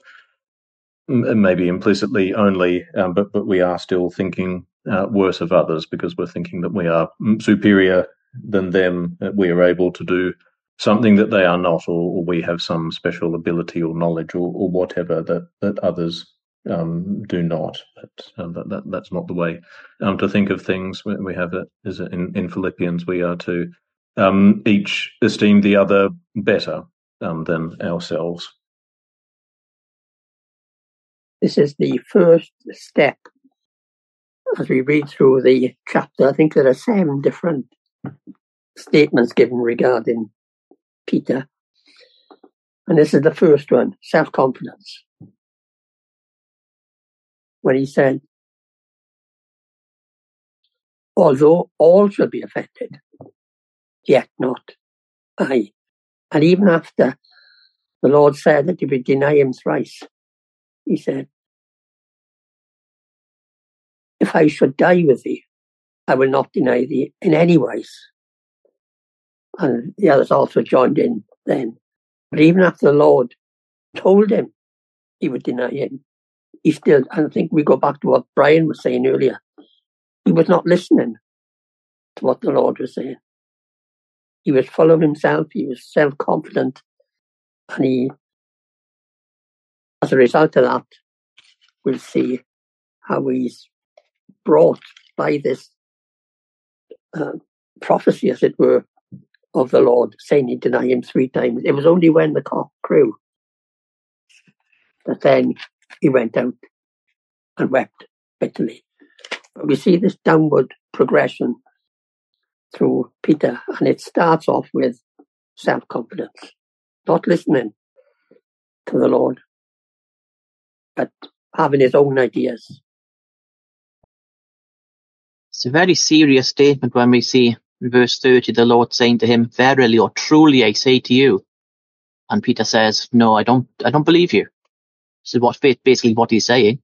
maybe implicitly only, um, but but we are still thinking uh, worse of others, because we're thinking that we are superior than them, that we are able to do something that they are not, or, or we have some special ability or knowledge or, or whatever that that others um, do not. But um, that, that that's not the way um, to think of things. We have it is in, in Philippians, we are to um, each esteem the other better um, than ourselves. This is the first step as we read through the chapter, I think there are seven different statements given regarding Peter. And this is the first one, self-confidence. When he said, although all shall be offended, yet not I. And even after the Lord said that he would deny him thrice, he said, if I should die with thee, I will not deny thee in any wise. And the others also joined in then. But even after the Lord told him he would deny him, he still, and I think we go back to what Brian was saying earlier, he was not listening to what the Lord was saying. He was full of himself, he was self-confident, and he, as a result of that, we'll see how he's brought by this uh, prophecy, as it were, of the Lord, saying he'd deny him three times. It was only when the cock crew that then he went out and wept bitterly. But we see this downward progression through Peter, and it starts off with self-confidence, not listening to the Lord, but having his own ideas. It's a very serious statement when we see in verse thirty the Lord saying to him, verily or truly I say to you. And Peter says, no, I don't I don't believe you. This is what basically what he's saying.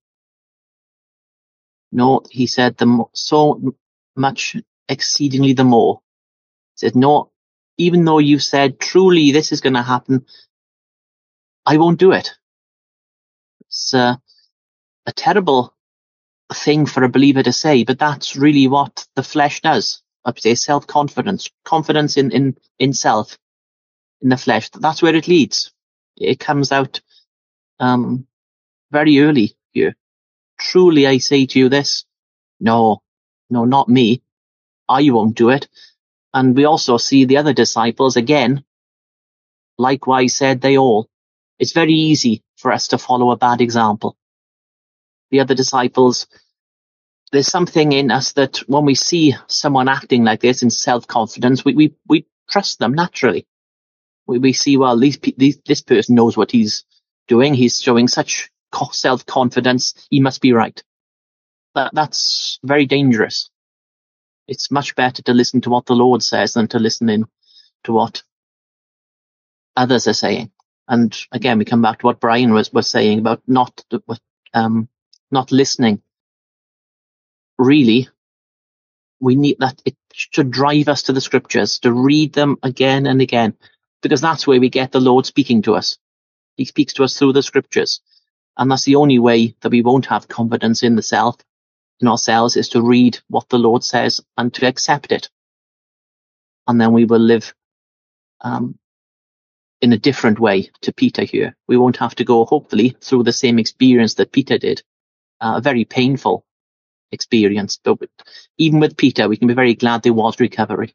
No, he said, the mo- so much exceedingly the more. He said, no, even though you said truly this is going to happen, I won't do it. It's uh, a terrible thing for a believer to say, but that's really what the flesh does. I would say self-confidence, confidence in, in, in self, in the flesh. That's where it leads. It comes out um, very early here. Truly I say to you this. No, no, not me. I won't do it. And we also see the other disciples again, likewise said they all. It's very easy for us to follow a bad example. The other disciples, there's something in us that when we see someone acting like this in self-confidence, we, we, we trust them naturally. We, we see, well, these, these, this person knows what he's doing. He's showing such self-confidence. He must be right. That, that's very dangerous. It's much better to listen to what the Lord says than to listen in to what others are saying. And again, we come back to what Brian was, was saying about not, um, not listening. Really, we need that. It should drive us to the scriptures, to read them again and again, because that's where we get the Lord speaking to us. He speaks to us through the scriptures. And that's the only way that we won't have confidence in the self, in ourselves, is to read what the Lord says and to accept it. And then we will live um, in a different way to Peter here. We won't have to go, hopefully, through the same experience that Peter did, uh, a very painful experience. But even with Peter, we can be very glad there was recovery.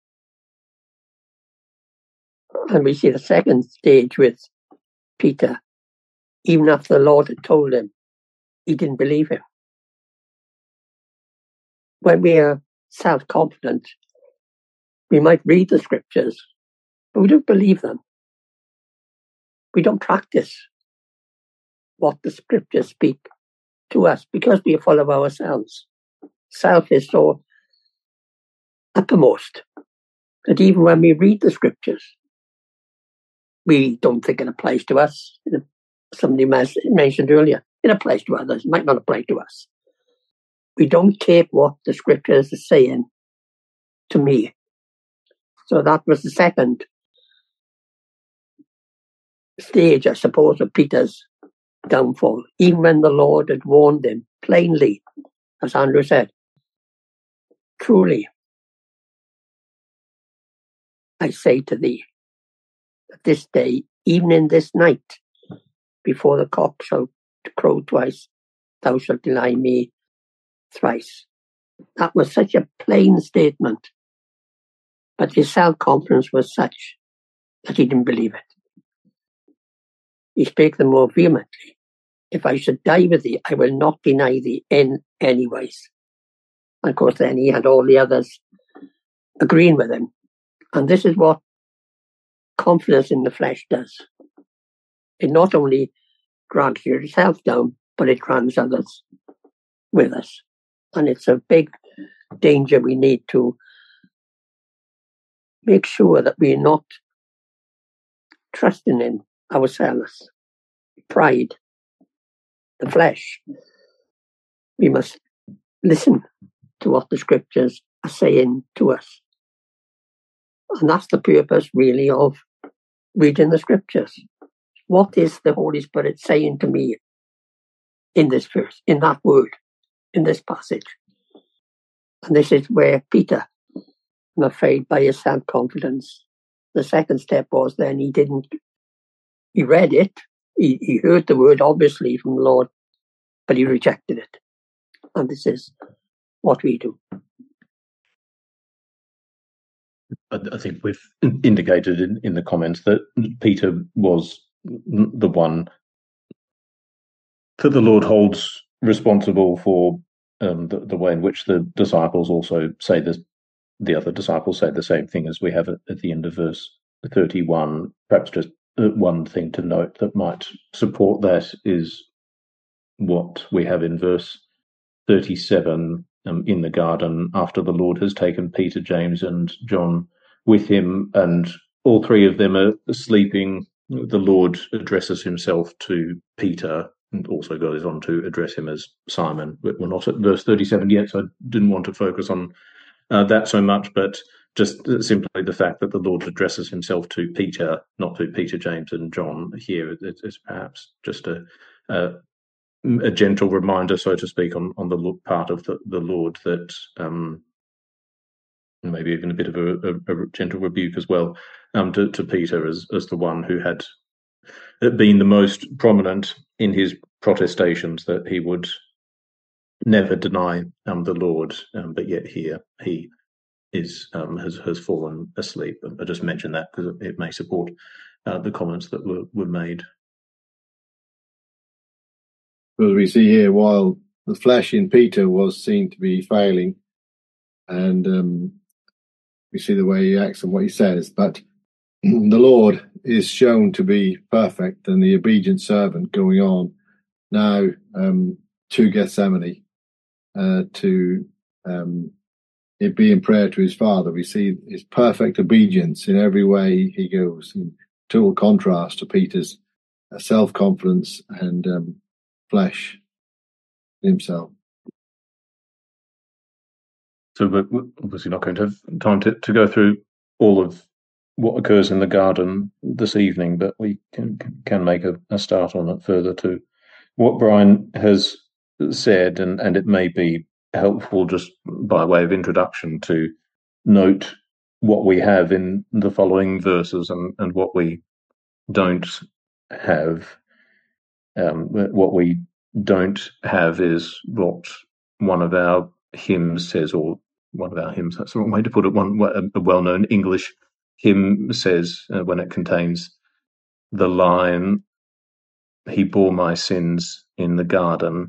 And we see the second stage with Peter. Even after the Lord had told him, he didn't believe him. When we are self-confident, we might read the scriptures, but we don't believe them. We don't practice what the scriptures speak to us because we are full of ourselves. Self is so uppermost that even when we read the scriptures, we don't think it applies to us. Somebody mentioned earlier, it applies to others, it might not apply to us. We don't take what the scriptures are saying to me. So that was the second stage, I suppose, of Peter's downfall. Even when the Lord had warned him plainly, as Andrew said, truly, I say to thee, that this day, even in this night, before the cock shall crow twice, thou shalt deny me thrice. That was such a plain statement, but his self-confidence was such that he didn't believe it. He spake the more vehemently, if I should die with thee, I will not deny thee in any ways. And of course, then he had all the others agreeing with him. And this is what confidence in the flesh does. It not only grants yourself down, but it grants others with us. And it's a big danger we need to make sure that we're not trusting in ourselves. Pride, the flesh. We must listen to what the scriptures are saying to us. And that's the purpose, really, of reading the scriptures. What is the Holy Spirit saying to me in this verse, in that word, in this passage? And this is where Peter, I'm afraid, by his self-confidence, the second step was then he didn't, he read it, he, he heard the word, obviously, from the Lord, but he rejected it. And this is what we do. I think we've indicated in, in the comments that Peter was the one that the Lord holds responsible for um, the, the way in which the disciples also say this. The other disciples say the same thing as we have at, at the end of verse thirty-one. Perhaps just one thing to note that might support that is what we have in verse thirty-seven um, in the garden, after the Lord has taken Peter, James, and John with him, and all three of them are sleeping. The Lord addresses himself to Peter, and also goes on to address him as Simon. But we're not at verse thirty-seven yet, so I didn't want to focus on uh, that so much, but just simply the fact that the Lord addresses himself to Peter, not to Peter, James, and John here, is perhaps just a, a, a gentle reminder, so to speak, on, on the part of the, the Lord that um, maybe even a bit of a, a, a gentle rebuke as well um, to, to Peter as, as the one who had been the most prominent in his protestations, that he would never deny um, the Lord, um, but yet here he is um, has has fallen asleep. I just mentioned that because it may support uh, the comments that were, were made. As we see here, while the flesh in Peter was seen to be failing, and um, we see the way he acts and what he says, but the Lord is shown to be perfect, and the obedient servant going on now um, to Gethsemane uh, to um, it be in prayer to his Father. We see his perfect obedience in every way he goes, in total contrast to Peter's uh, self-confidence and um, flesh himself. So we're obviously not going to have time to, to go through all of what occurs in the garden this evening, but we can can make a, a start on it further to what Brian has said, and, and it may be helpful just by way of introduction to note what we have in the following verses and, and what we don't have. Um, what we don't have is what one of our hymns says, or one of our hymns, that's the wrong way to put it, one a well-known English hymn says uh, when it contains the line, "He bore my sins in the garden."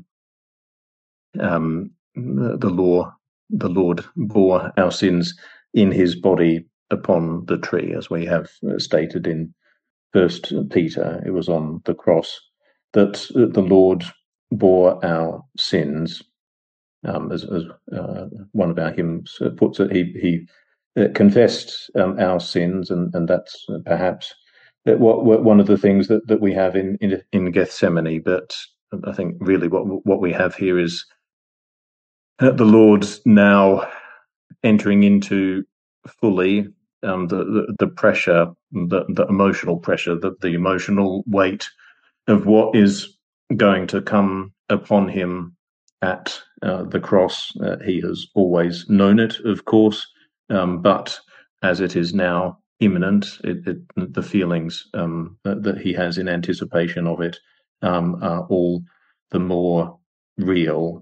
Um, the, the law, the Lord bore our sins in his body upon the tree, as we have stated in First Peter. It was on the cross that the Lord bore our sins. Um, as, as uh, one of our hymns puts it, he he uh, confessed um, our sins, and and that's perhaps what, what one of the things that, that we have in, in in Gethsemane. But I think really what what we have here is the Lord now entering into fully um, the, the the pressure, the the emotional pressure, the the emotional weight of what is going to come upon him at uh, the cross. Uh, he has always known it, of course, um, but as it is now imminent, it, it, the feelings um, that, that he has in anticipation of it um, are all the more real.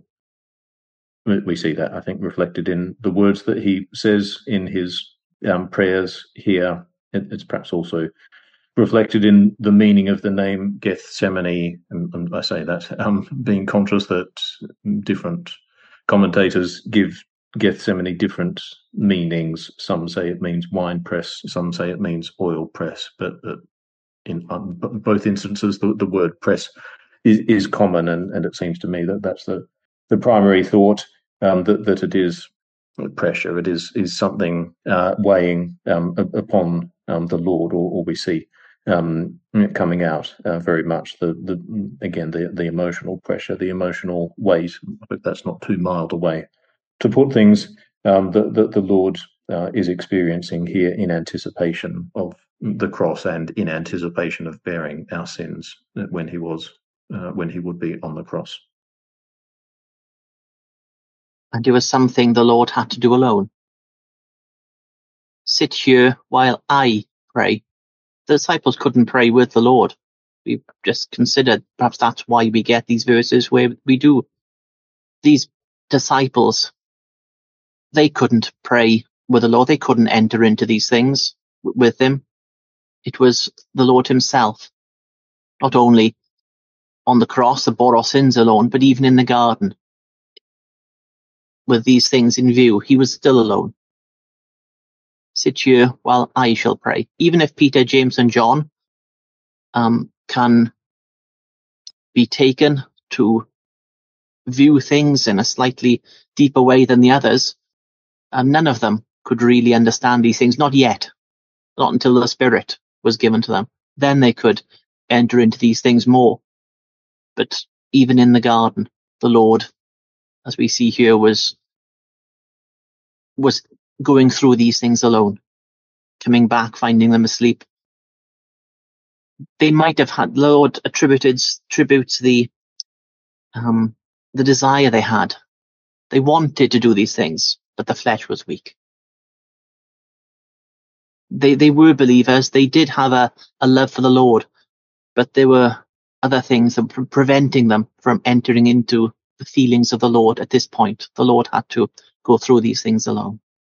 We see that, I think, reflected in the words that he says in his um, prayers here. It, it's perhaps also reflected in the meaning of the name Gethsemane, and, and I say that um, being conscious that different commentators give Gethsemane different meanings. Some say it means wine press, some say it means oil press, but uh, in um, both instances, the, the word press is, is common, and, and it seems to me that that's the, the primary thought, um, that, that it is pressure, it is, is something uh, weighing um, upon um, the Lord, or, or we see um, coming out uh, very much the, the again the, the emotional pressure, the emotional weight. I hope that's not too mild a way to put things, um, that, that the Lord uh, is experiencing here in anticipation of the cross and in anticipation of bearing our sins when he was, uh, when he would be on the cross. And it was something the Lord had to do alone. Sit here while I pray. The disciples couldn't pray with the Lord. We just considered perhaps that's why we get these verses where we do. These disciples, they couldn't pray with the Lord. They couldn't enter into these things w- with him. It was the Lord himself, not only on the cross that bore our sins alone, but even in the garden. With these things in view, he was still alone. Sit here while I shall pray. Even if Peter, James and John um, can be taken to view things in a slightly deeper way than the others, um, none of them could really understand these things, not yet, not until the Spirit was given to them. Then they could enter into these things more. But even in the garden, the Lord, as we see here, was was going through these things alone, coming back, finding them asleep. They might have had, Lord attributed tributes the um, the desire they had. They wanted to do these things, but the flesh was weak. They they were believers. They did have a, a love for the Lord, but there were other things that were preventing them from entering into the feelings of the Lord at this point. The Lord had to go through these things alone.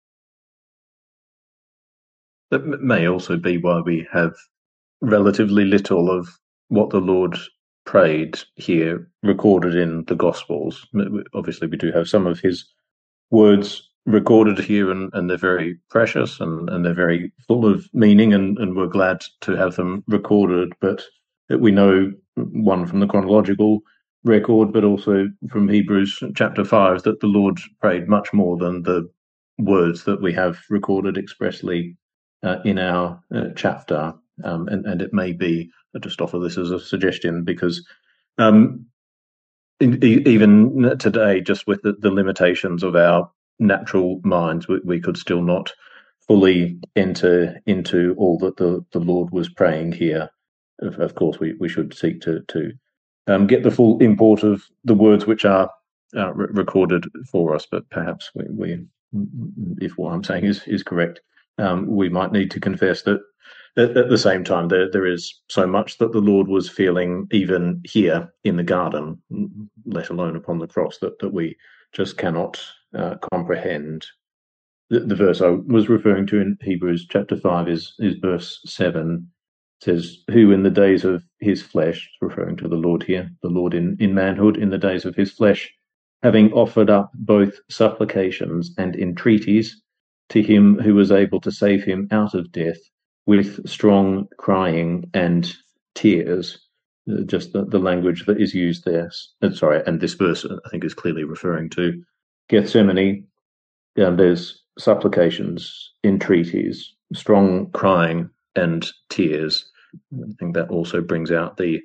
That may also be why we have relatively little of what the Lord prayed here recorded in the Gospels. Obviously, we do have some of his words recorded here, and, and they're very precious, and, and they're very full of meaning, and, and we're glad to have them recorded. But we know, one, from the chronological record, but also from Hebrews chapter five, that the Lord prayed much more than the words that we have recorded expressly uh, in our uh, chapter. Um, and, and it may be, I just offer this as a suggestion, because um, in, even today, just with the, the limitations of our natural minds, we, we could still not fully enter into all that the, the Lord was praying here. Of, of course, we, we should seek to, to um, get the full import of the words which are uh, re- recorded for us, but perhaps we, we, if what I'm saying is, is correct, um, we might need to confess that at, at the same time, there there is so much that the Lord was feeling even here in the garden, let alone upon the cross, that, that we just cannot uh, comprehend. The, the verse I was referring to in Hebrews chapter five is, is verse seven. It says, who in the days of his flesh, referring to the Lord here, the Lord in, in manhood, in the days of his flesh, having offered up both supplications and entreaties to him who was able to save him out of death, with strong crying and tears. Uh, just the, the language that is used there. Uh, sorry, and this verse I think is clearly referring to Gethsemane. Yeah, there's supplications, entreaties, strong crying and tears. I think that also brings out the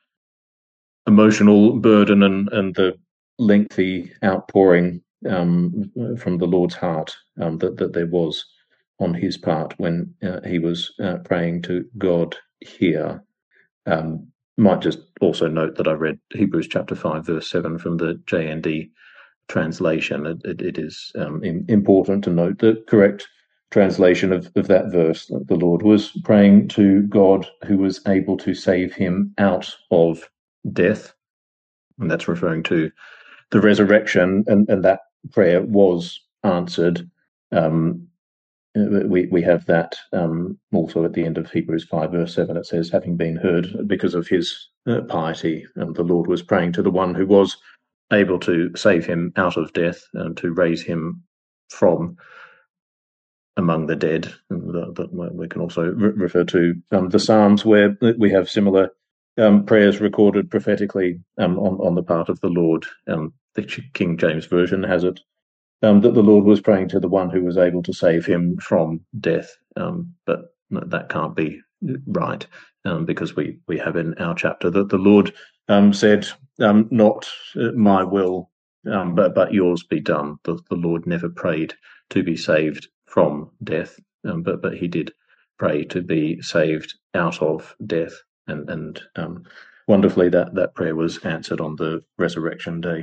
emotional burden and, and the lengthy outpouring um, from the Lord's heart um, that, that there was on his part when uh, he was uh, praying to God here. Um, might just also note that I read Hebrews chapter five, verse seven from the J N D translation. It, it, it is um, in, important to note the correct translation of, of that verse, that the Lord was praying to God who was able to save him out of death. And that's referring to the resurrection, and, and that prayer was answered. Um, we we have that um, also at the end of Hebrews five, verse seven. It says, having been heard because of his uh, piety, and the Lord was praying to the one who was able to save him out of death and to raise him from among the dead. And the, the, we can also re- refer to um, the Psalms, where we have similar um, prayers recorded prophetically um, on, on the part of the Lord. Um, the King James Version has it um, that the Lord was praying to the one who was able to save him from death. Um, but that can't be right, um, because we, we have in our chapter that the Lord um, said, um, not my will, um, but, but yours be done. The, the Lord never prayed to be saved from death, um, but, but he did pray to be saved out of death. And, and um, wonderfully, that, that prayer was answered on the resurrection day.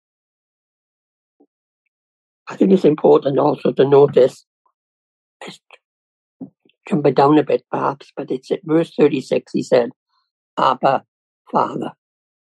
I think it's important also to notice, jumping down a bit perhaps, but it's at verse thirty-six, he said, Abba, Father.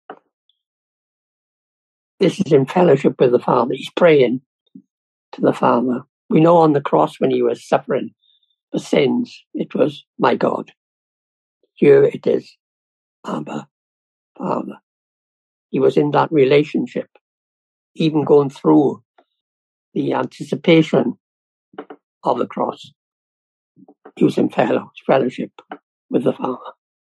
This is in fellowship with the Father. He's praying to the Father. We know on the cross when he was suffering for sins, it was, my God. Here it is, Abba, Father. He was in that relationship, even going through the anticipation of the cross. He was in fellow, fellowship with the Father.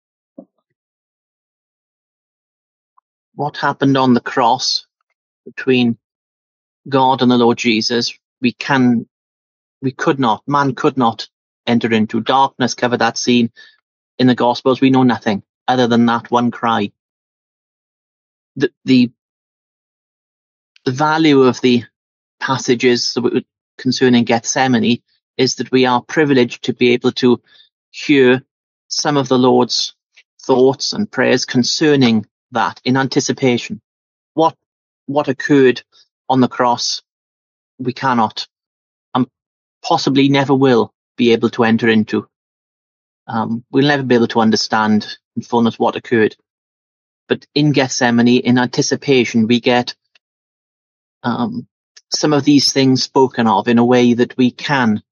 What happened on the cross between God and the Lord Jesus, we can, we could not, man could not enter into. Darkness covered that scene. In the Gospels, we know nothing other than that one cry. The, the, the value of the passages concerning Gethsemane is that we are privileged to be able to hear some of the Lord's thoughts and prayers concerning that in anticipation. What, what occurred on the cross, we cannot and possibly never will be able to enter into. Um, we'll never be able to understand in fullness what occurred. But in Gethsemane, in anticipation, we get um, some of these things spoken of in a way that we can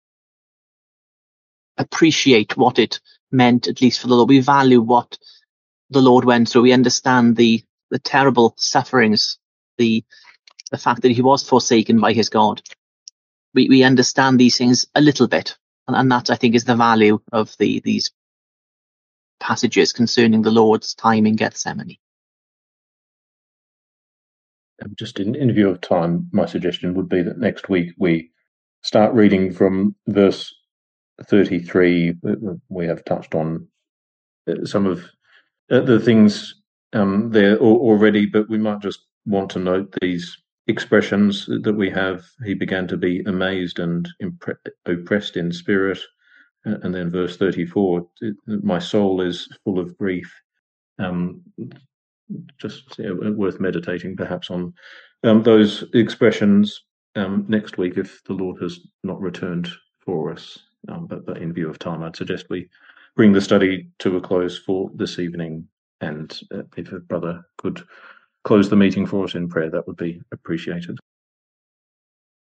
appreciate what it meant, at least for the Lord. We value what the Lord went through. We understand the, the terrible sufferings, the the fact that he was forsaken by his God. We we understand these things a little bit, and, and that, I think, is the value of the these passages concerning the Lord's time in Gethsemane. Just in, in view of time, my suggestion would be that next week we start reading from verse thirty-three. We have touched on some of the things um, there already, but we might just want to note these expressions that we have. He began to be amazed and impre- oppressed in spirit. And then verse thirty-four, my soul is full of grief. Um, just yeah, worth meditating perhaps on um, those expressions um, next week if the Lord has not returned for us. Um, but, but in view of time, I'd suggest we bring the study to a close for this evening. And uh, if a brother could close the meeting for us in prayer, that would be appreciated.